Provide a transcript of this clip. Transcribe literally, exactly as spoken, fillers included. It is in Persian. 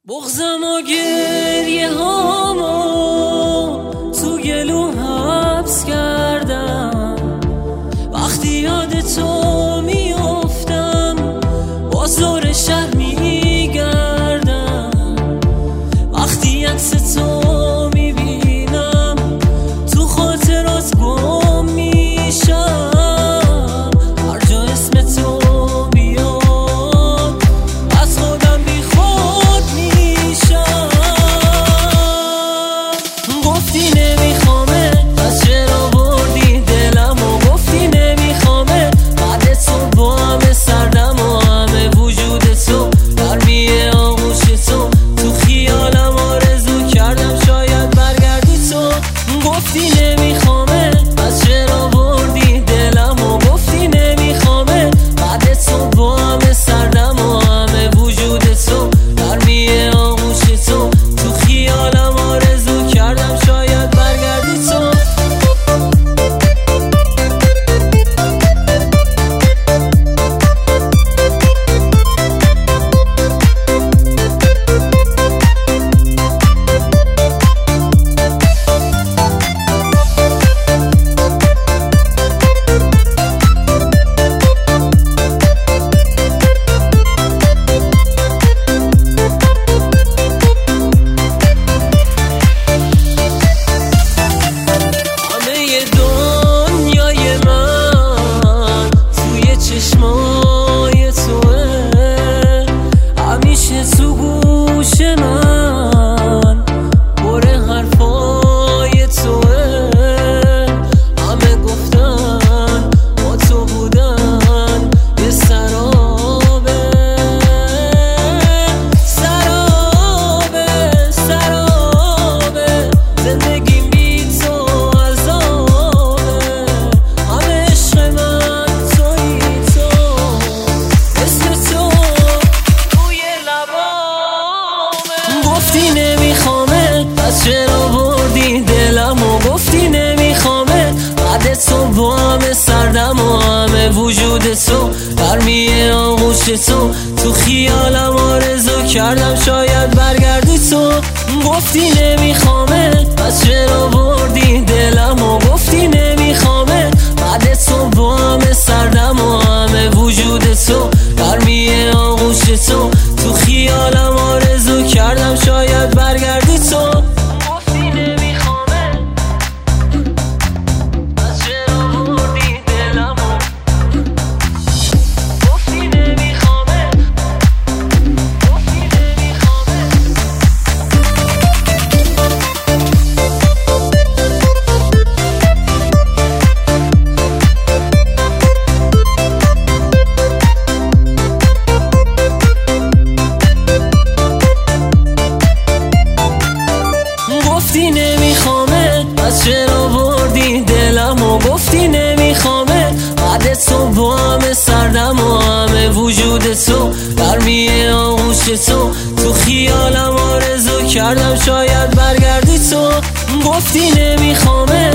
بغضم و گریه هامو تو گلو حبس کردم، وقتی یاد تو میافتم باز دور شهر میگردم، وقتی عکس تو میبینم تو خاطرات گم میشم، هر جا اسم تو بیاد از خودم بی خود میشم. گفتی نمیخوامه پس چرا بردی دلمو، گفتی نمیخوامه بعد تو با همه سردم و همه وجود تو برمیه آغوش تو، تو خیالم آرزو کردم شاید برگردی تو. گفتی نمیخوامه پس چرا بردی دلمو، گفتی نمیخوامه بعد تو با همه سردم و همه وجود تو برمیه آغوش تو، تو خیالم آرزو کردم شاید برگردی تو. چشمای توه همیشه تو گوش من، پر حرفای توه همه گفتن با تو بودن یه سرابه سرابه سرابه، زندگیم بی تو عذابه، همه عشق من تویی، گفتی نمیخوامه پس چرا بردی دلمو، گفتی نمیخوامه بعد تو با همه سردم و همه وجود تو برمیه آغوش تو، تو خیالم آرزو کردم شاید برگردی تو. گفتی نمیخوامه پس چرا بردی دلمو، گفتی نمیخوامه بعد تو با همه سردم و همه وجود تو برمیه آغوش تو، تو خیالم آرزو کردم شاید برگردی تو. گفتی نمیخوامه پس چرا بردی دلمو، گفتی نمیخوامه گفتی نمیخوامه. گفتی نمیخوامه پس چرا بردی دلمو، گفتی نمیخوامه بعد تو با همه سردم و همه وجود تو برمیه آغوش تو، تو خیالم آرزو کردم شاید برگردی تو. گفتی نمیخوامه